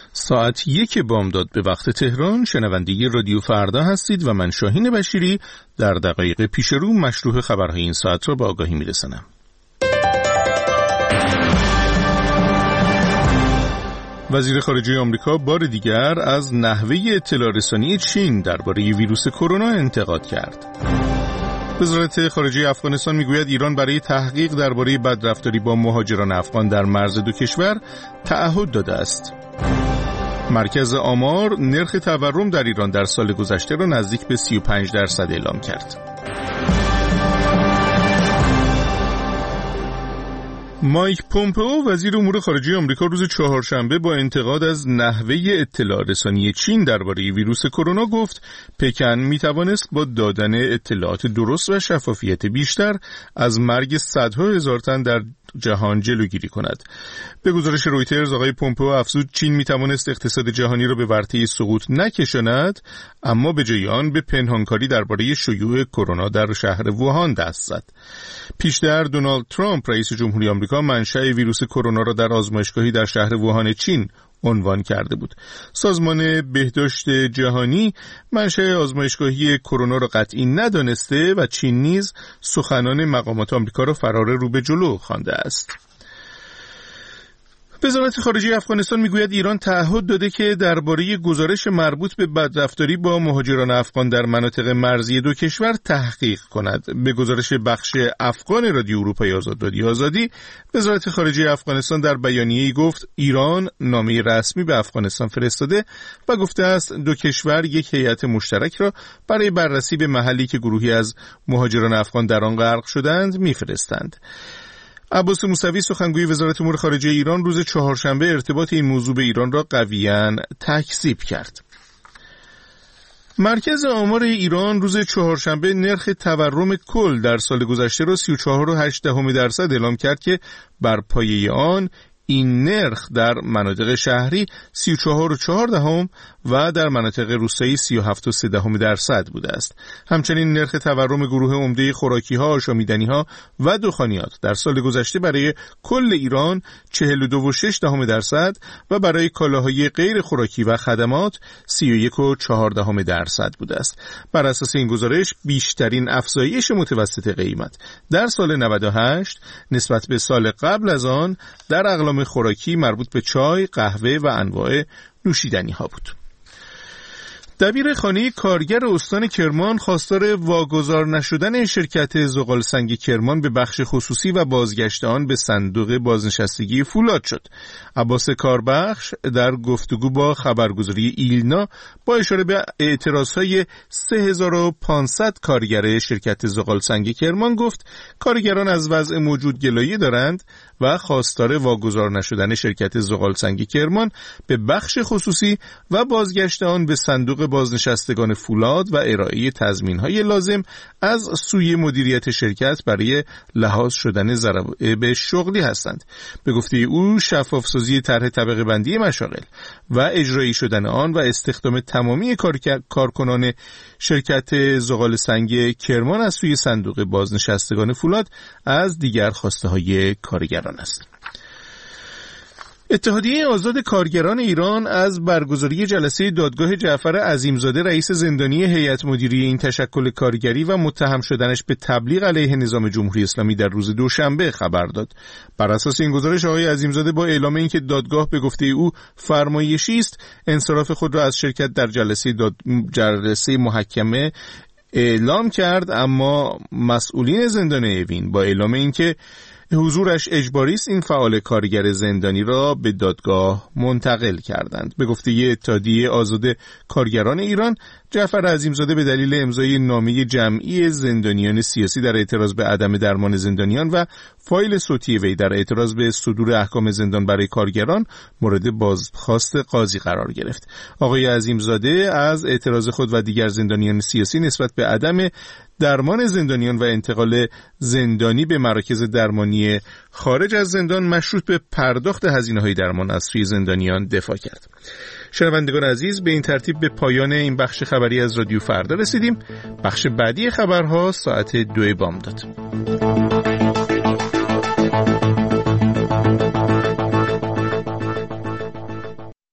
ساعت 1 بامداد به وقت تهران. شنونده رادیو فردا هستید و من شاهین بشیری در دقایق پیش رو مشروع خبرهای این ساعت را به آگاهی میرسانم. وزیر خارجه آمریکا بار دیگر از نحوه اطلاع رسانی چین درباره ویروس کرونا انتقاد کرد. وزارت خارجه افغانستان میگوید ایران برای تحقیق درباره بدرفتاری با مهاجران افغان در مرز دو کشور تعهد داده است. مرکز آمار نرخ تورم در ایران در سال گذشته را نزدیک به 35% اعلام کرد. مایک پومپئو وزیر امور خارجه آمریکا روز چهارشنبه با انتقاد از نحوه اطلاع رسانی چین درباره ویروس کرونا گفت پکن میتوانست با دادن اطلاعات درست و شفافیت بیشتر از مرگ صدها هزار تن در جهان جلوگیری کند. به گزارش رویترز آقای پومپئو افزود چین میتوانست اقتصاد جهانی را به ورطه سقوط نکشاند، اما به جای آن به پنهانکاری درباره شیوع کرونا در شهر ووهان دست زد. پیشتر دونالد ترامپ رئیس جمهوری آمریکا منشأ ویروس کرونا را در آزمایشگاهی در شهر ووهان چین عنوان کرده بود. سازمان بهداشت جهانی منشأ آزمایشگاهی کرونا را قطعی ندانسته و چین نیز سخنان مقامات آمریکا را فرار رو به جلو خوانده است. وزارت خارجه افغانستان میگوید ایران تعهد داده که درباره گزارش مربوط به بدرفتاری با مهاجران افغان در مناطق مرزی دو کشور تحقیق کند. به گزارش بخش افغان رادیو اروپای آزادی، وزارت خارجه افغانستان در بیانیه‌ای گفت ایران نامه رسمی به افغانستان فرستاده و گفته است دو کشور یک هیئت مشترک را برای بررسی به محلی که گروهی از مهاجران افغان در آن غرق شدند میفرستند. عباس موسوی سخنگوی وزارت امور خارجه ایران روز چهارشنبه ارتباط این موضوع به ایران را قویاً تکذیب کرد. مرکز آمار ایران روز چهارشنبه نرخ تورم کل در سال گذشته را 34.8% اعلام کرد که بر پایه آن این نرخ در مناطق شهری 34.4% و در مناطق روستایی 37.3% بوده است. همچنین نرخ تورم گروه عمده خوراکی‌ها، آشامیدنی‌ها و دخانیات در سال گذشته برای کل ایران 42.6% و برای کالاهای غیر خوراکی و خدمات 31.4% بوده است. بر اساس این گزارش بیشترین افزایش متوسط قیمت در سال 98 نسبت به سال قبل از آن در اقلام خوراکی مربوط به چای، قهوه و انواع نوشیدنی ها بود. دبیر خانه کارگر استان کرمان خواستار واگذار نشدن شرکت زغالسنگ کرمان به بخش خصوصی و بازگشت آن به صندوق بازنشستگی فولاد شد. عباس کاربخش در گفتگو با خبرگزاری ایلنا با اشاره به اعتراضهای 3500 کارگر شرکت زغالسنگ کرمان گفت کارگران از وضع موجود گلایه دارند و خواستار واگذار نشدن شرکت زغالسنگ کرمان به بخش خصوصی و بازگشت آن به صندوق بازنشستگان فولاد و ارائه تضمین‌های لازم از سوی مدیریت شرکت برای لحاظ شدن ضرایب شغلی هستند. به گفته او شفاف‌سازی طرح طبقه بندی مشاغل و اجرایی شدن آن و استخدام تمامی کارکنان شرکت زغالسنگ کرمان از سوی صندوق بازنشستگان فولاد از دیگر خواسته‌های کارگران است. اتحادیه آزاد کارگران ایران از برگزاری جلسه دادگاه جعفر عظیمزاده رئیس زندانی هیئت مدیره این تشکل کارگری و متهم شدنش به تبلیغ علیه نظام جمهوری اسلامی در روز دوشنبه خبر داد. بر اساس این گزارش آقای عظیمزاده با اعلام اینکه دادگاه به گفته او فرمایشی است انصراف خود را از شرکت در جلسه محکمه اعلام کرد، اما مسئولین زندان اوین با اعلام اینکه حضورش اجباری است این فعال کارگر زندانی را به دادگاه منتقل کردند. به گفته اتحادیه آزاد کارگران ایران جعفر عظیمزاده به دلیل امضای نامه جمعی زندانیان سیاسی در اعتراض به عدم درمان زندانیان و فایل صوتی وی در اعتراض به صدور احکام زندان برای کارگران مورد بازخواست قاضی قرار گرفت. آقای عظیمزاده از اعتراض خود و دیگر زندانیان سیاسی نسبت به عدم درمان زندانیان و انتقال زندانی به مراکز درمانی خارج از زندان مشروط به پرداخت هزینه‌های درمان از سوی زندانیان دفاع کرد. شنوندگان عزیز، به این ترتیب به پایان این بخش خبری از رادیو فردا رسیدیم. بخش بعدی خبرها ساعت 2 بامداد.